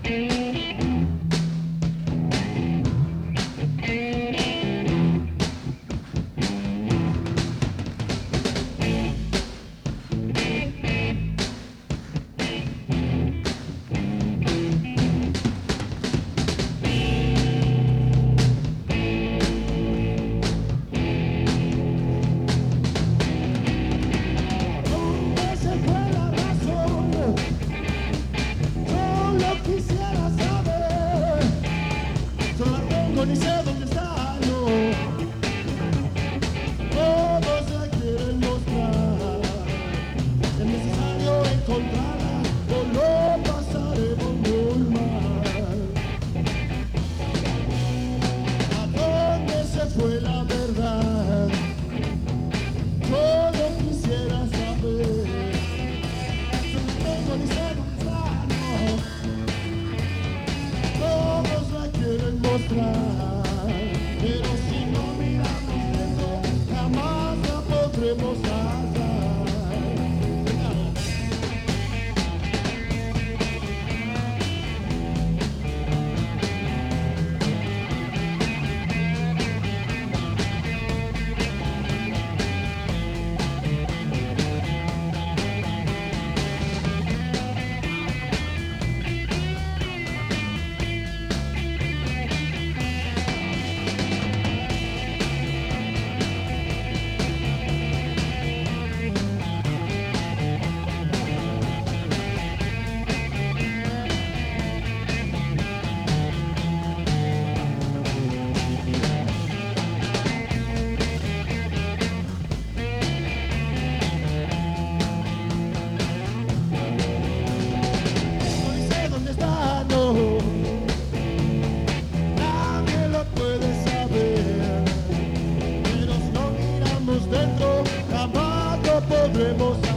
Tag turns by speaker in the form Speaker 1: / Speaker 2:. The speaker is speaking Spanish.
Speaker 1: Ni sé dónde está, no. Todos la quieren mostrar. Es necesario encontrarla o lo pasaremos muy mal. ¿A dónde se fue la verdad? Todo quisiera saber. Yo no tengo ni sé dónde está, no. Todos la quieren mostrar. Pero si no miramos dentro, jamás la podremos hallar. Dentro, jamás lo podremos